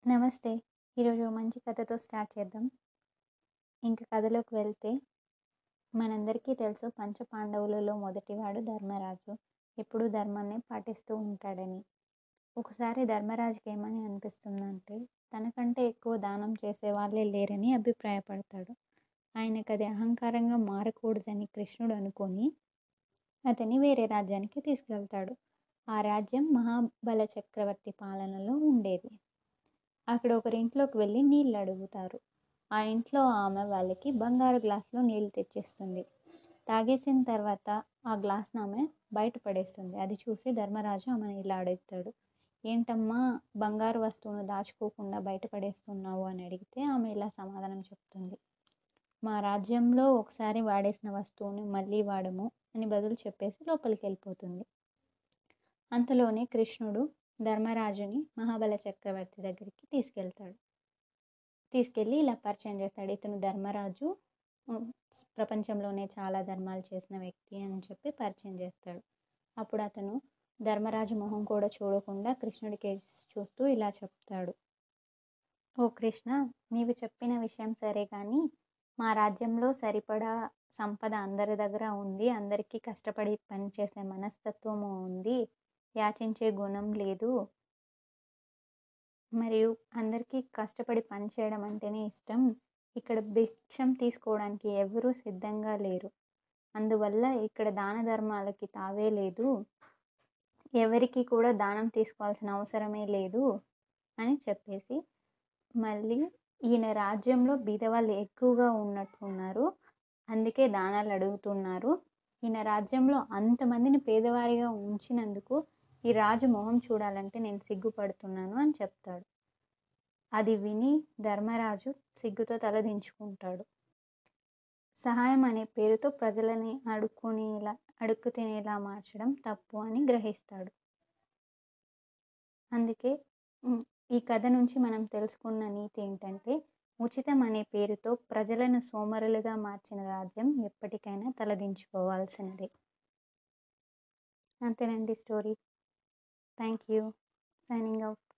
నమస్తే. ఈరోజు మంచి కథతో స్టార్ట్ చేద్దాం. ఇంక కథలోకి వెళ్తే, మనందరికీ తెలుసు పంచపాండవులలో మొదటివాడు ధర్మరాజు. ఎప్పుడూ ధర్మాన్నే పాటిస్తూ ఉంటాడని. ఒకసారి ధర్మరాజుకి ఏమని అనిపిస్తుందంటే, తనకంటే ఎక్కువ దానం చేసేవాళ్ళే లేరని అభిప్రాయపడతాడు. ఆయనకది అహంకారంగా మారకూడదని కృష్ణుడు అనుకొని, అతన్ని వేరే రాజ్యానికి తీసుకెళ్తాడు. ఆ రాజ్యం మహాబల చక్రవర్తి పాలనలో ఉండేది. అక్కడ ఒకరింట్లోకి వెళ్ళి నీళ్ళు అడుగుతారు. ఆ ఇంట్లో ఆమె వాళ్ళకి బంగారు గ్లాసులో నీళ్ళు తెచ్చిస్తుంది. తాగేసిన తర్వాత ఆ గ్లాస్‌ని ఆమె బయట పడేస్తుంది. అది చూసి ధర్మరాజు ఆమెని ఇలా అడుగుతాడు. "ఏంటమ్మా, బంగారు వస్తువును దాచుకోకుండా బయట పడేస్తున్నావు" అని అడిగితే ఆమె ఇలా సమాధానం చెప్తుంది. "మా రాజ్యంలో ఒకసారి వాడేసిన వస్తువుని మళ్ళీ వాడము" అని బదులు చెప్పేసి లోపలికెళ్ళిపోతుంది. అంతలోనే కృష్ణుడు ధర్మరాజుని మహాబల చక్రవర్తి దగ్గరికి తీసుకెళ్ళి ఇలా పరిచయం చేస్తాడు. ఇతను ధర్మరాజు, హ్మ్, ప్రపంచంలోనే చాలా ధర్మాలు చేసిన వ్యక్తి అని చెప్పి పరిచయం చేస్తాడు. అప్పుడు అతను ధర్మరాజు మొహం కూడా చూడకుండా కృష్ణుడి కేసి చూస్తూ ఇలా చెప్తాడు. "ఓ కృష్ణ, నీవు చెప్పిన విషయం సరే కానీ, మా రాజ్యంలో సరిపడా సంపద అందరి దగ్గర ఉంది. అందరికీ కష్టపడి పనిచేసే మనస్తత్వము ఉంది. యాచించే గుణం లేదు. మరియు అందరికీ కష్టపడి పని చేయడం అంటేనే ఇష్టం. ఇక్కడ భిక్షం తీసుకోవడానికి ఎవరూ సిద్ధంగా లేరు. అందువల్ల ఇక్కడ దాన ధర్మాలకి తావే లేదు. ఎవరికి కూడా దానం తీసుకోవాల్సిన అవసరమే లేదు" అని చెప్పేసి, మళ్ళీ ఈయన రాజ్యంలో బీదవాళ్ళు ఎక్కువగా ఉన్నట్టున్నారు. అందుకే దానాలు అడుగుతున్నారు. ఈయన రాజ్యంలో అంతమందిని పేదవారిగా ఉంచినందుకు ఈ రాజు మొహం చూడాలంటే నేను సిగ్గుపడుతున్నాను అని చెప్తాడు. అది విని ధర్మరాజు సిగ్గుతో తలదించుకుంటాడు. సహాయం అనే పేరుతో ప్రజలని అడుక్కు తినేలా మార్చడం తప్పు అని గ్రహిస్తాడు. అందుకే ఈ కథ నుంచి మనం తెలుసుకున్న నీతి ఏంటంటే, ఉచితం అనే పేరుతో ప్రజలను సోమరులుగా మార్చిన రాజ్యం ఎప్పటికైనా తలదించుకోవాల్సిందే. అంతేనండి story. Thank you. Signing out.